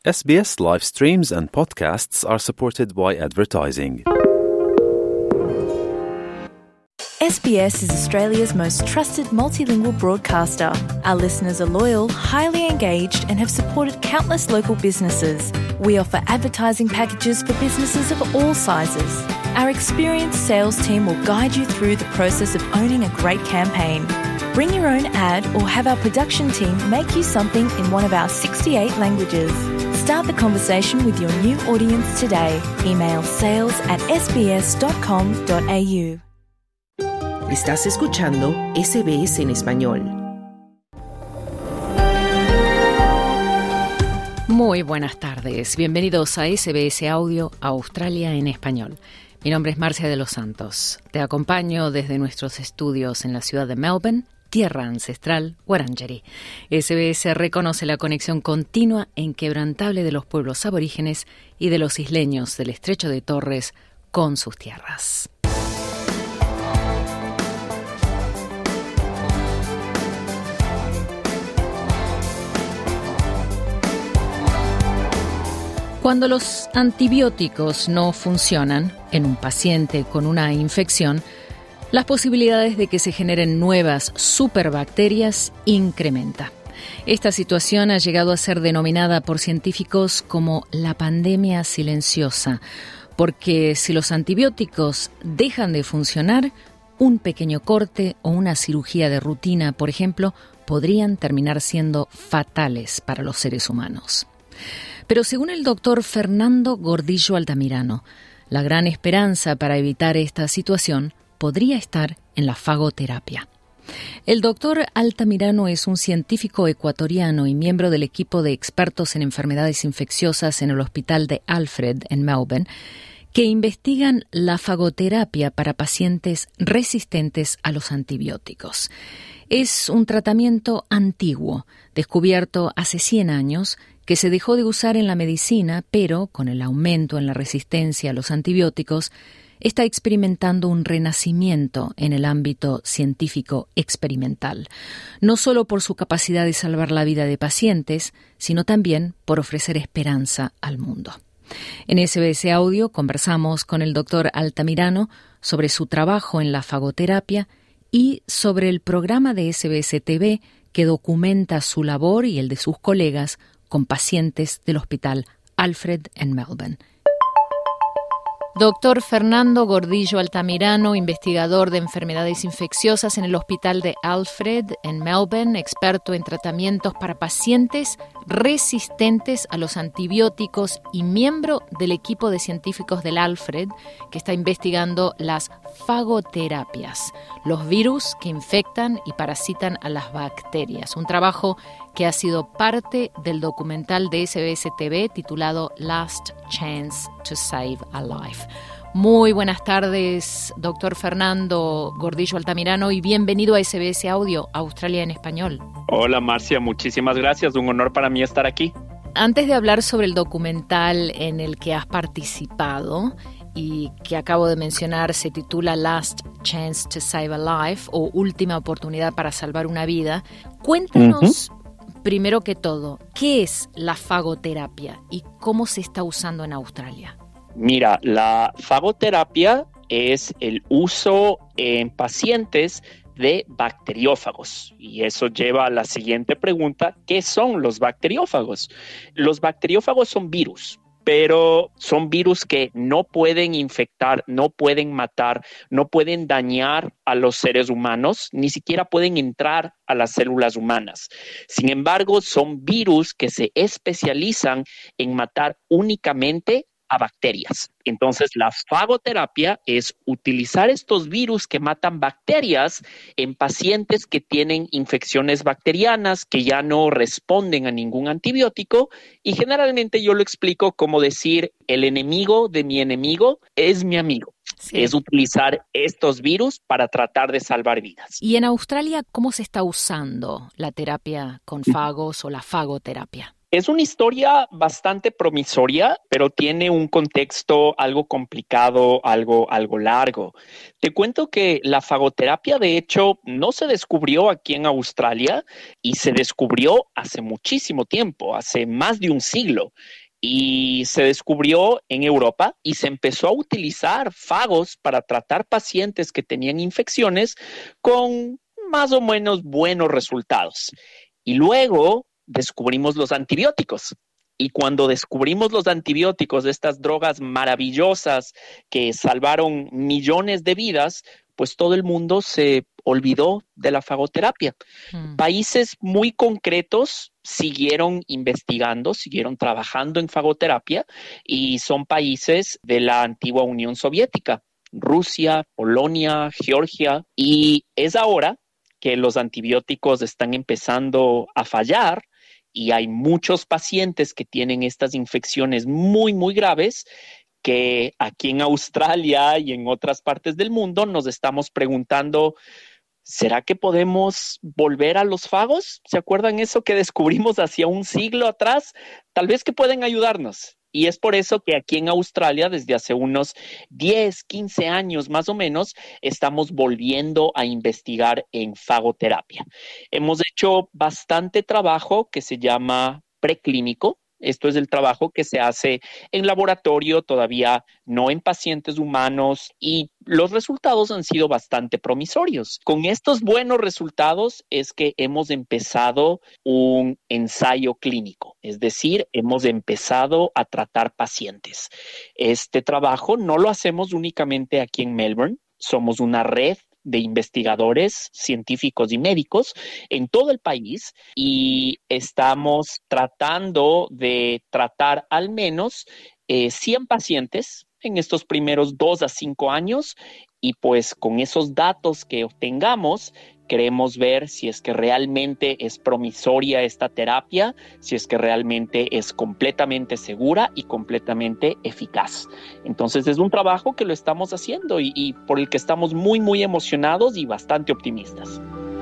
SBS live streams and podcasts are supported by advertising. SBS is Australia's most trusted multilingual broadcaster. Our listeners are loyal, highly engaged, and have supported countless local businesses. We offer advertising packages for businesses of all sizes. Our experienced sales team will guide you through the process of owning a great campaign. Bring your own ad or have our production team make you something in one of our 68 languages. Start the conversation with your new audience today. Email sales@sbs.com.au. Estás escuchando SBS en español. Muy buenas tardes. Bienvenidos a SBS Audio Australia en español. Mi nombre es Marcia de los Santos. Te acompaño desde nuestros estudios en la ciudad de Melbourne, tierra ancestral, Wurundjeri. SBS reconoce la conexión continua e inquebrantable de los pueblos aborígenes y de los isleños del Estrecho de Torres con sus tierras. Cuando los antibióticos no funcionan en un paciente con una infección, las posibilidades de que se generen nuevas superbacterias incrementa. Esta situación ha llegado a ser denominada por científicos como la pandemia silenciosa, porque si los antibióticos dejan de funcionar, un pequeño corte o una cirugía de rutina, por ejemplo, podrían terminar siendo fatales para los seres humanos. Pero según el doctor Fernando Gordillo Altamirano, la gran esperanza para evitar esta situación podría estar en la fagoterapia. El doctor Altamirano es un científico ecuatoriano y miembro del equipo de expertos en enfermedades infecciosas en el Hospital de Alfred en Melbourne, que investigan la fagoterapia para pacientes resistentes a los antibióticos. Es un tratamiento antiguo, descubierto hace 100 años, que se dejó de usar en la medicina, pero con el aumento en la resistencia a los antibióticos, está experimentando un renacimiento en el ámbito científico experimental, no solo por su capacidad de salvar la vida de pacientes, sino también por ofrecer esperanza al mundo. En SBS Audio conversamos con el doctor Altamirano sobre su trabajo en la fagoterapia y sobre el programa de SBS TV que documenta su labor y el de sus colegas con pacientes del Hospital Alfred en Melbourne. Doctor Fernando Gordillo Altamirano, investigador de enfermedades infecciosas en el Hospital de Alfred en Melbourne, experto en tratamientos para pacientes resistentes a los antibióticos y miembro del equipo de científicos del Alfred que está investigando las fagoterapias, los virus que infectan y parasitan a las bacterias. Un trabajo que ha sido parte del documental de SBS TV titulado Last Chance to Save a Life. Muy buenas tardes, doctor Fernando Gordillo Altamirano, y bienvenido a SBS Audio Australia en español. Hola Marcia, muchísimas gracias. Un honor para mí estar aquí. Antes de hablar sobre el documental en el que has participado y que acabo de mencionar, se titula Last Chance to Save a Life, o Última Oportunidad para Salvar una Vida, cuéntanos primero que todo, ¿qué es la fagoterapia y cómo se está usando en Australia? Mira, la fagoterapia es el uso en pacientes de bacteriófagos. Y eso lleva a la siguiente pregunta: ¿qué son los bacteriófagos? Los bacteriófagos son virus, pero son virus que no pueden infectar, no pueden matar, no pueden dañar a los seres humanos, ni siquiera pueden entrar a las células humanas. Sin embargo, son virus que se especializan en matar únicamente a bacterias. Entonces, la fagoterapia es utilizar estos virus que matan bacterias en pacientes que tienen infecciones bacterianas, que ya no responden a ningún antibiótico, y generalmente yo lo explico como decir: el enemigo de mi enemigo es mi amigo. Sí. Es utilizar estos virus para tratar de salvar vidas. ¿Y en Australia cómo se está usando la terapia con fagos o la fagoterapia? Es una historia bastante promisoria, pero tiene un contexto algo complicado, algo largo. Te cuento que la fagoterapia, de hecho, no se descubrió aquí en Australia y se descubrió hace muchísimo tiempo, hace más de un siglo. Y se descubrió en Europa y se empezó a utilizar fagos para tratar pacientes que tenían infecciones con más o menos buenos resultados. Y luego descubrimos los antibióticos. Y cuando descubrimos los antibióticos, estas drogas maravillosas que salvaron millones de vidas, pues todo el mundo se olvidó de la fagoterapia. Países muy concretos siguieron investigando, siguieron trabajando en fagoterapia y son países de la antigua Unión Soviética, Rusia, Polonia, Georgia, y es ahora que los antibióticos están empezando a fallar y hay muchos pacientes que tienen estas infecciones muy, muy graves que aquí en Australia y en otras partes del mundo nos estamos preguntando, ¿será que podemos volver a los fagos? ¿Se acuerdan eso que descubrimos hacia un siglo atrás? Tal vez que pueden ayudarnos. Y es por eso que aquí en Australia, desde hace unos 10, 15 años más o menos, estamos volviendo a investigar en fagoterapia. Hemos hecho bastante trabajo que se llama preclínico. Esto es el trabajo que se hace en laboratorio, todavía no en pacientes humanos, y los resultados han sido bastante promisorios. Con estos buenos resultados es que hemos empezado un ensayo clínico, es decir, hemos empezado a tratar pacientes. Este trabajo no lo hacemos únicamente aquí en Melbourne, somos una red de investigadores, científicos y médicos en todo el país y estamos tratando de tratar al menos 100 pacientes en estos primeros 2 a 5 años y pues con esos datos que obtengamos queremos ver si es que realmente es promisoria esta terapia, si es que realmente es completamente segura y completamente eficaz. Entonces es un trabajo que lo estamos haciendo y por el que estamos muy, muy emocionados y bastante optimistas.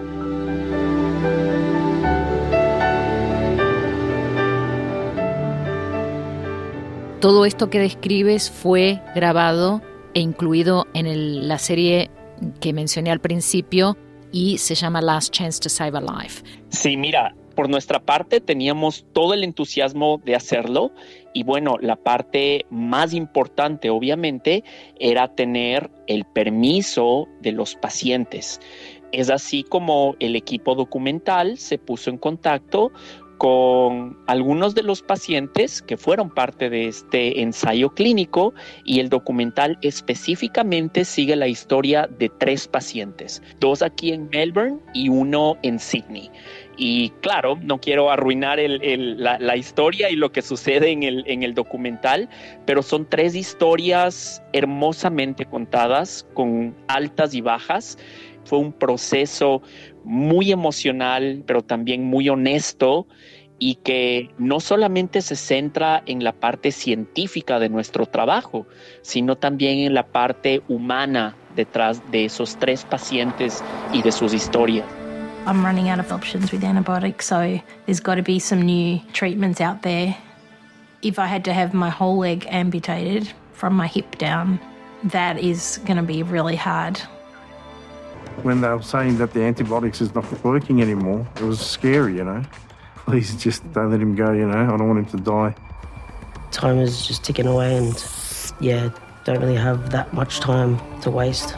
Todo esto que describes fue grabado e incluido en la serie que mencioné al principio, y se llama Last Chance to Save a Life. Sí, mira, por nuestra parte teníamos todo el entusiasmo de hacerlo y bueno, la parte más importante obviamente era tener el permiso de los pacientes. Es así como el equipo documental se puso en contacto con algunos de los pacientes que fueron parte de este ensayo clínico y el documental específicamente sigue la historia de 3 pacientes, 2 aquí en Melbourne y 1 en Sydney. Y claro, no quiero arruinar la historia y lo que sucede en el documental, pero son 3 historias hermosamente contadas con altas y bajas. Fue un proceso muy emocional, pero también muy honesto y que no solamente se centra en la parte científica de nuestro trabajo, sino también en la parte humana detrás de esos 3 pacientes y de sus historias. I'm running out of options with antibiotics, so there's got to be some new treatments out there. If I had to have my whole leg amputated from my hip down, that is going to be really hard. When they were saying that the antibiotics is not working anymore, it was scary, you know. Please just don't let him go, you know. I don't want him to die. Time is just ticking away and, yeah, don't really have that much time to waste.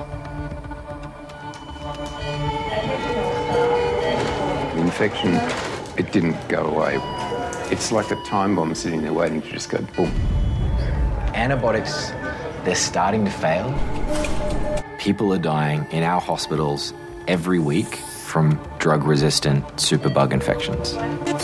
The infection, it didn't go away. It's like a time bomb sitting there waiting to just go boom. Antibiotics, they're starting to fail. People are dying in our hospitals every week from drug-resistant superbug infections.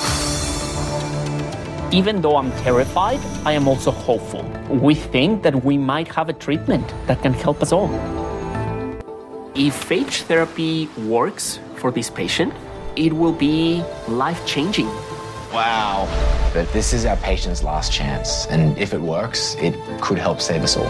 Even though I'm terrified, I am also hopeful. We think that we might have a treatment that can help us all. If phage therapy works for this patient, it will be life-changing. Wow. But this is our patient's last chance, and if it works, it could help save us all.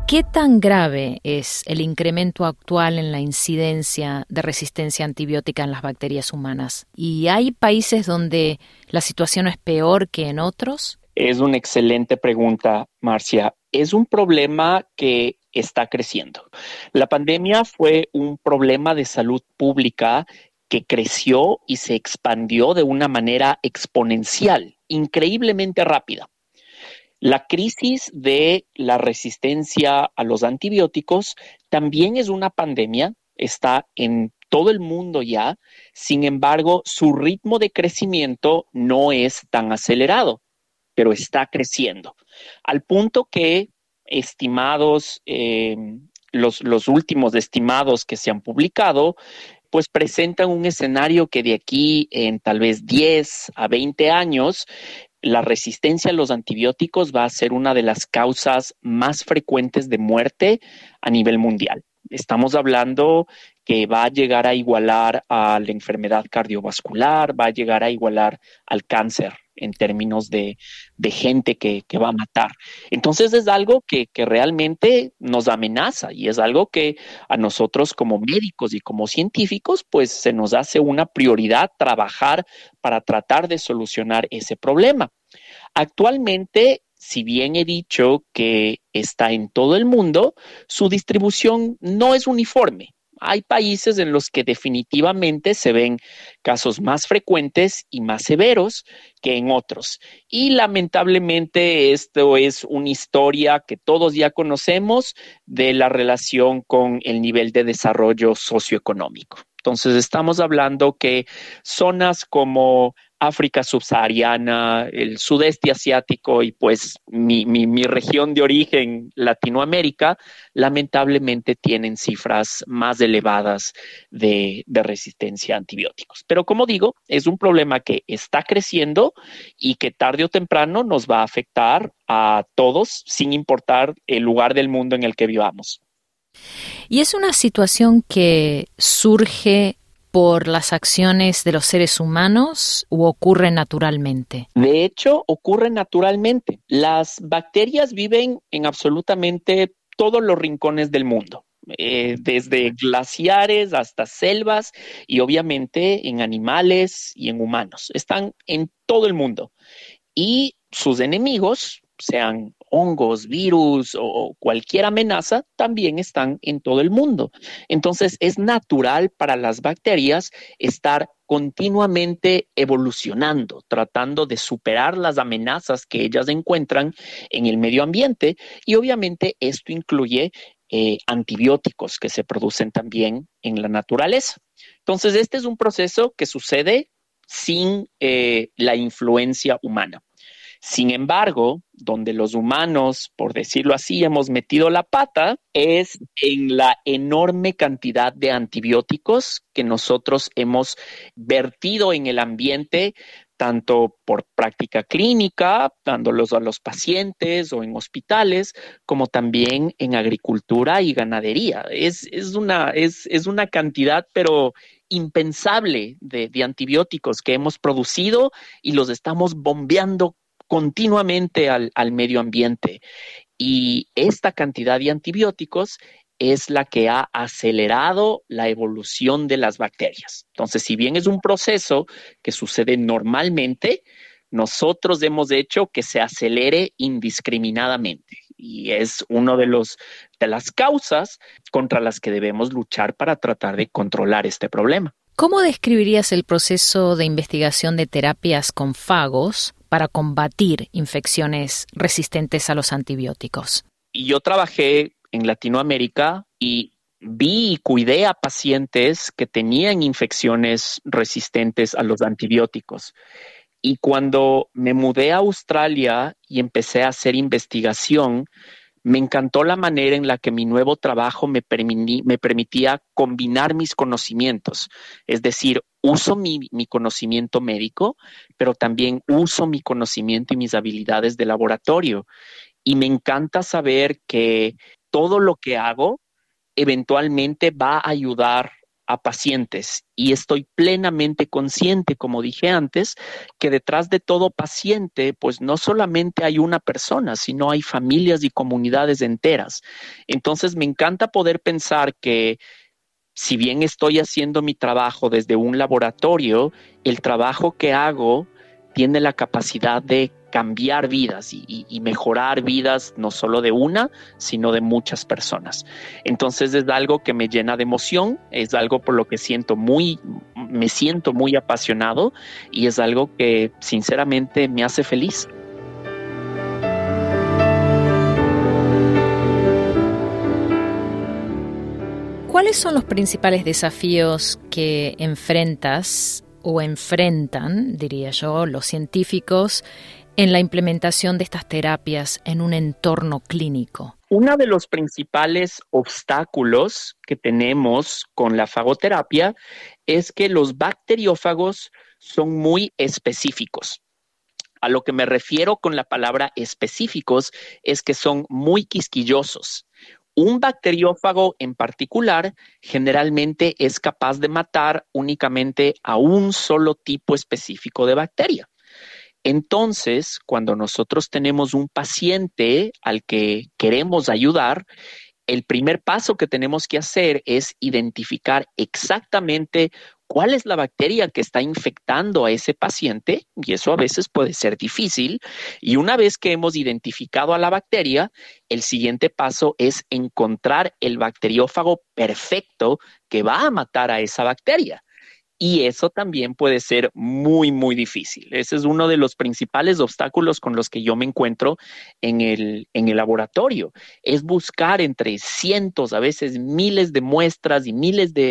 ¿Qué tan grave es el incremento actual en la incidencia de resistencia antibiótica en las bacterias humanas? ¿Y hay países donde la situación es peor que en otros? Es una excelente pregunta, Marcia. Es un problema que está creciendo. La pandemia fue un problema de salud pública que creció y se expandió de una manera exponencial, increíblemente rápida. La crisis de la resistencia a los antibióticos también es una pandemia, está en todo el mundo ya, sin embargo, su ritmo de crecimiento no es tan acelerado, pero está creciendo, al punto que estimados, los últimos estimados que se han publicado, pues presentan un escenario que de aquí en tal vez 10 a 20 años, la resistencia a los antibióticos va a ser una de las causas más frecuentes de muerte a nivel mundial. Estamos hablando que va a llegar a igualar a la enfermedad cardiovascular, va a llegar a igualar al cáncer en términos de gente que va a matar. Entonces es algo que realmente nos amenaza y es algo que a nosotros como médicos y como científicos pues se nos hace una prioridad trabajar para tratar de solucionar ese problema. Actualmente, si bien he dicho que está en todo el mundo, su distribución no es uniforme. Hay países en los que definitivamente se ven casos más frecuentes y más severos que en otros. Y lamentablemente esto es una historia que todos ya conocemos de la relación con el nivel de desarrollo socioeconómico. Entonces estamos hablando que zonas como África subsahariana, el sudeste asiático y pues mi región de origen, Latinoamérica, lamentablemente tienen cifras más elevadas de resistencia a antibióticos. Pero como digo, es un problema que está creciendo y que tarde o temprano nos va a afectar a todos sin importar el lugar del mundo en el que vivamos. Y es una situación que surge por las acciones de los seres humanos o ocurre naturalmente? De hecho, ocurre naturalmente. Las bacterias viven en absolutamente todos los rincones del mundo, desde glaciares hasta selvas y obviamente en animales y en humanos. Están en todo el mundo. Y sus enemigos, sean hongos, virus o cualquier amenaza, también están en todo el mundo. Entonces, es natural para las bacterias estar continuamente evolucionando, tratando de superar las amenazas que ellas encuentran en el medio ambiente y obviamente esto incluye antibióticos que se producen también en la naturaleza. Entonces, este es un proceso que sucede sin la influencia humana. Sin embargo, donde los humanos, por decirlo así, hemos metido la pata, es en la enorme cantidad de antibióticos que nosotros hemos vertido en el ambiente, tanto por práctica clínica, dándolos a los pacientes o en hospitales, como también en agricultura y ganadería. Es una cantidad, pero impensable de antibióticos que hemos producido y los estamos bombeando continuamente al medio ambiente. Y esta cantidad de antibióticos es la que ha acelerado la evolución de las bacterias. Entonces, si bien es un proceso que sucede normalmente, nosotros hemos hecho que se acelere indiscriminadamente. Y es una de las causas contra las que debemos luchar para tratar de controlar este problema. ¿Cómo describirías el proceso de investigación de terapias con fagos para combatir infecciones resistentes a los antibióticos? Yo trabajé en Latinoamérica y vi y cuidé a pacientes que tenían infecciones resistentes a los antibióticos. Y cuando me mudé a Australia y empecé a hacer investigación, me encantó la manera en la que mi nuevo trabajo me permitía combinar mis conocimientos. Es decir, uso mi conocimiento médico, pero también uso mi conocimiento y mis habilidades de laboratorio. Y me encanta saber que todo lo que hago eventualmente va a ayudar a pacientes y estoy plenamente consciente, como dije antes, que detrás de todo paciente, pues no solamente hay una persona, sino hay familias y comunidades enteras. Entonces me encanta poder pensar que si bien estoy haciendo mi trabajo desde un laboratorio, el trabajo que hago tiene la capacidad de cambiar vidas y mejorar vidas no solo de una, sino de muchas personas. Entonces es algo que me llena de emoción, es algo por lo que me siento muy apasionado y es algo que sinceramente me hace feliz. ¿Cuáles son los principales desafíos que enfrentas o enfrentan, diría yo, los científicos en la implementación de estas terapias en un entorno clínico? Uno de los principales obstáculos que tenemos con la fagoterapia es que los bacteriófagos son muy específicos. A lo que me refiero con la palabra específicos es que son muy quisquillosos. Un bacteriófago en particular generalmente es capaz de matar únicamente a un solo tipo específico de bacteria. Entonces, cuando nosotros tenemos un paciente al que queremos ayudar, el primer paso que tenemos que hacer es identificar exactamente cuál es la bacteria que está infectando a ese paciente, y eso a veces puede ser difícil. Y una vez que hemos identificado a la bacteria, el siguiente paso es encontrar el bacteriófago perfecto que va a matar a esa bacteria. Y eso también puede ser muy, muy difícil. Ese es uno de los principales obstáculos con los que yo me encuentro en el laboratorio. Es buscar entre cientos, a veces miles de muestras y miles de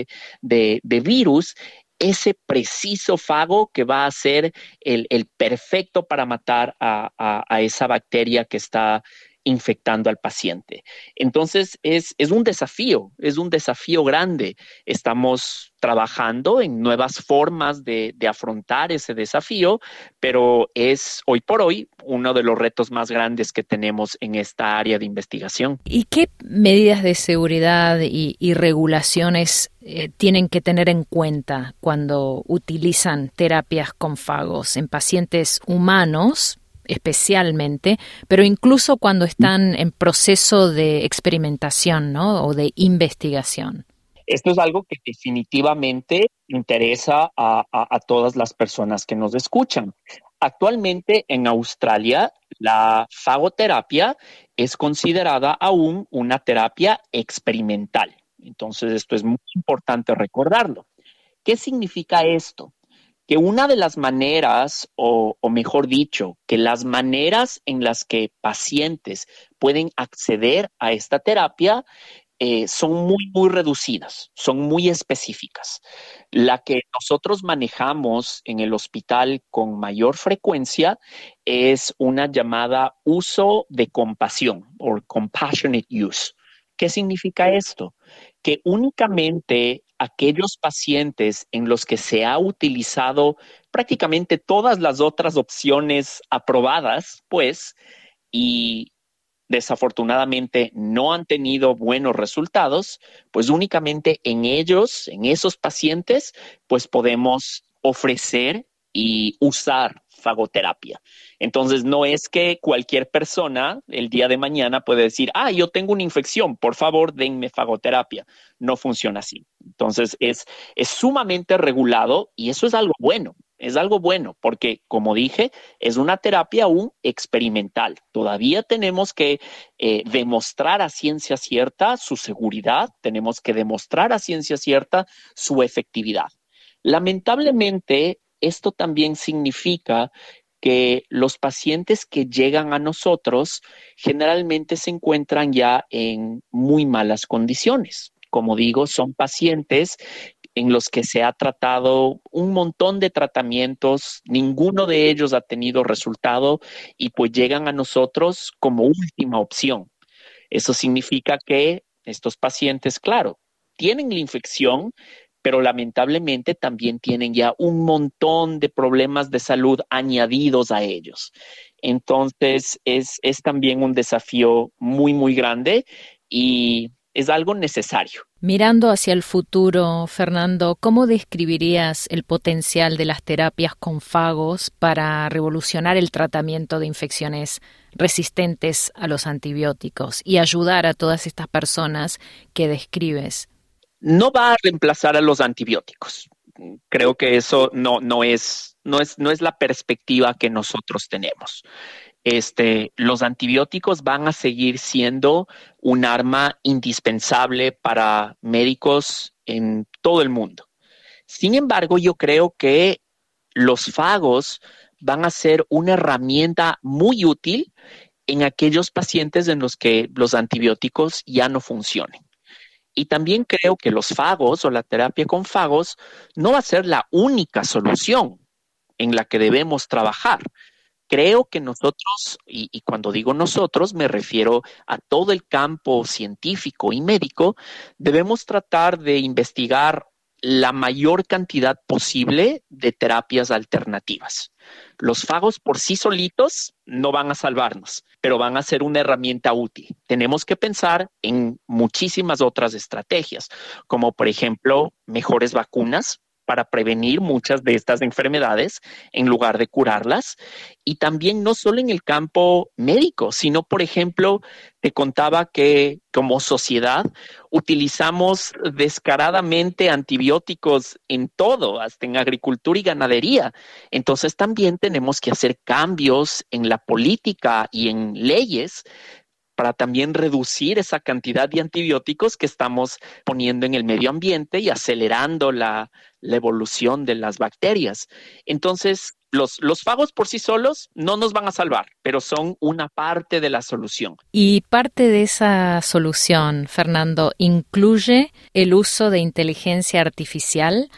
virus, ese preciso fago que va a ser el perfecto para matar a esa bacteria que está infectando al paciente. Entonces es un desafío grande. Estamos trabajando en nuevas formas de afrontar ese desafío, pero es hoy por hoy uno de los retos más grandes que tenemos en esta área de investigación. ¿Y qué medidas de seguridad y regulaciones tienen que tener en cuenta cuando utilizan terapias con fagos en pacientes humanos, especialmente, pero incluso cuando están en proceso de experimentación, ¿no? O de investigación? Esto es algo que definitivamente interesa a todas las personas que nos escuchan. Actualmente en Australia, la fagoterapia es considerada aún una terapia experimental. Entonces, esto es muy importante recordarlo. ¿Qué significa esto? Que una de las maneras, o mejor dicho, que las maneras en las que pacientes pueden acceder a esta terapia son muy, muy reducidas, son muy específicas. La que nosotros manejamos en el hospital con mayor frecuencia es una llamada uso de compasión o compassionate use. ¿Qué significa esto? Que únicamente aquellos pacientes en los que se ha utilizado prácticamente todas las otras opciones aprobadas, pues, y desafortunadamente no han tenido buenos resultados, pues únicamente en esos pacientes, pues podemos ofrecer y usar fagoterapia. Entonces, no es que cualquier persona el día de mañana puede decir, yo tengo una infección, por favor, denme fagoterapia. No funciona así. Entonces, es sumamente regulado y eso es algo bueno. Es algo bueno porque, como dije, es una terapia aún experimental. Todavía tenemos que demostrar a ciencia cierta su seguridad, tenemos que demostrar a ciencia cierta su efectividad. Lamentablemente, esto también significa que los pacientes que llegan a nosotros generalmente se encuentran ya en muy malas condiciones. Como digo, son pacientes en los que se ha tratado un montón de tratamientos, ninguno de ellos ha tenido resultado y pues llegan a nosotros como última opción. Eso significa que estos pacientes, claro, tienen la infección, pero lamentablemente también tienen ya un montón de problemas de salud añadidos a ellos. Entonces, es también un desafío muy, muy grande y es algo necesario. Mirando hacia el futuro, Fernando, ¿cómo describirías el potencial de las terapias con fagos para revolucionar el tratamiento de infecciones resistentes a los antibióticos y ayudar a todas estas personas que describes? No va a reemplazar a los antibióticos. Creo que eso no es la perspectiva que nosotros tenemos. Los antibióticos van a seguir siendo un arma indispensable para médicos en todo el mundo. Sin embargo, yo creo que los fagos van a ser una herramienta muy útil en aquellos pacientes en los que los antibióticos ya no funcionen. Y también creo que los fagos o la terapia con fagos no va a ser la única solución en la que debemos trabajar. Creo que nosotros, y cuando digo nosotros me refiero a todo el campo científico y médico, debemos tratar de investigar la mayor cantidad posible de terapias alternativas. Los fagos por sí solitos no van a salvarnos, pero van a ser una herramienta útil. Tenemos que pensar en muchísimas otras estrategias, como por ejemplo mejores vacunas para prevenir muchas de estas enfermedades en lugar de curarlas. Y también no solo en el campo médico, sino, por ejemplo, te contaba que como sociedad utilizamos descaradamente antibióticos en todo, hasta en agricultura y ganadería. Entonces también tenemos que hacer cambios en la política y en leyes para también reducir esa cantidad de antibióticos que estamos poniendo en el medio ambiente y acelerando la evolución de las bacterias. Entonces, los fagos por sí solos no nos van a salvar, pero son una parte de la solución. Y parte de esa solución, Fernando, incluye el uso de inteligencia artificial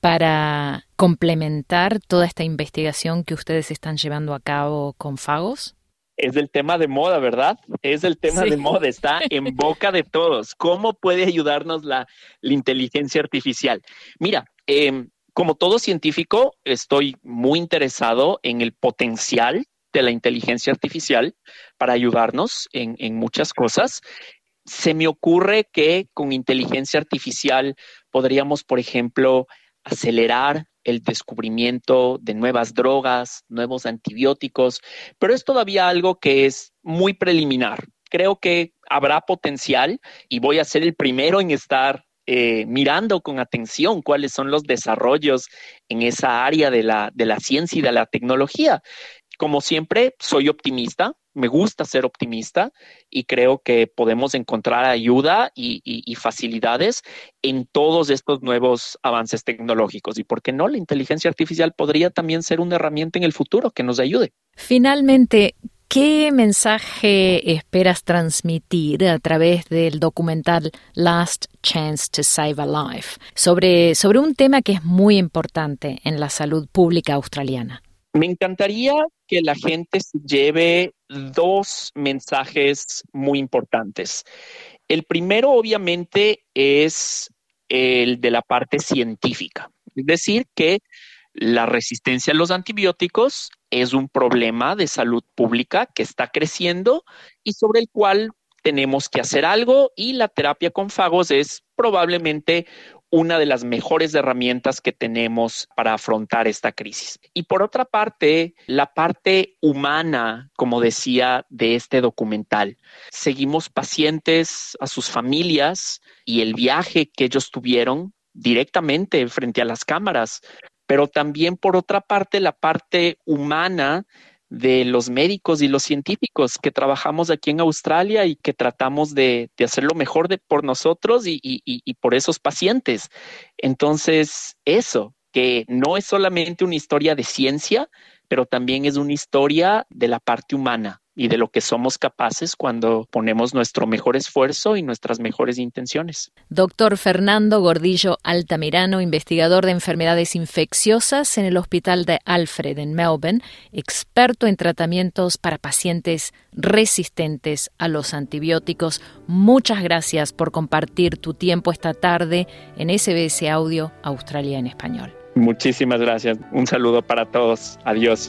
para complementar toda esta investigación que ustedes están llevando a cabo con fagos. Es el tema de moda, ¿verdad? Es el tema de moda, está en boca de todos. ¿Cómo puede ayudarnos la inteligencia artificial? Mira, como todo científico, estoy muy interesado en el potencial de la inteligencia artificial para ayudarnos en muchas cosas. Se me ocurre que con inteligencia artificial podríamos, por ejemplo, acelerar el descubrimiento de nuevas drogas, nuevos antibióticos, pero es todavía algo que es muy preliminar. Creo que habrá potencial y voy a ser el primero en estar mirando con atención cuáles son los desarrollos en esa área de la ciencia y de la tecnología. Como siempre, soy optimista. Me gusta ser optimista y creo que podemos encontrar ayuda y facilidades en todos estos nuevos avances tecnológicos. ¿Y por qué no? La inteligencia artificial podría también ser una herramienta en el futuro que nos ayude. Finalmente, ¿qué mensaje esperas transmitir a través del documental Last Chance to Save a Life sobre un tema que es muy importante en la salud pública australiana? Me encantaría que la gente se lleve dos mensajes muy importantes. El primero, obviamente, es el de la parte científica. Es decir, que la resistencia a los antibióticos es un problema de salud pública que está creciendo y sobre el cual tenemos que hacer algo, y la terapia con fagos es probablemente una de las mejores herramientas que tenemos para afrontar esta crisis. Y por otra parte, la parte humana, como decía, de este documental. Seguimos pacientes, a sus familias y el viaje que ellos tuvieron directamente frente a las cámaras, pero también por otra parte, la parte humana de los médicos y los científicos que trabajamos aquí en Australia y que tratamos de hacer lo mejor por nosotros y por esos pacientes. Entonces, eso, que no es solamente una historia de ciencia, pero también es una historia de la parte humana y de lo que somos capaces cuando ponemos nuestro mejor esfuerzo y nuestras mejores intenciones. Doctor Fernando Gordillo Altamirano, investigador de enfermedades infecciosas en el Hospital de Alfred en Melbourne, experto en tratamientos para pacientes resistentes a los antibióticos. Muchas gracias por compartir tu tiempo esta tarde en SBS Audio Australia en Español. Muchísimas gracias. Un saludo para todos. Adiós.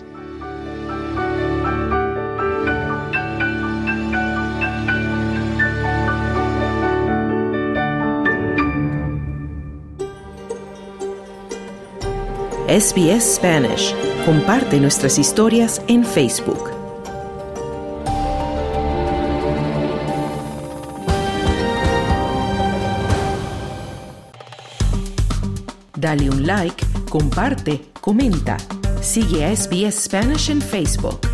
SBS Spanish. Comparte nuestras historias en Facebook. Dale un like, comparte, comenta. Sigue a SBS Spanish en Facebook.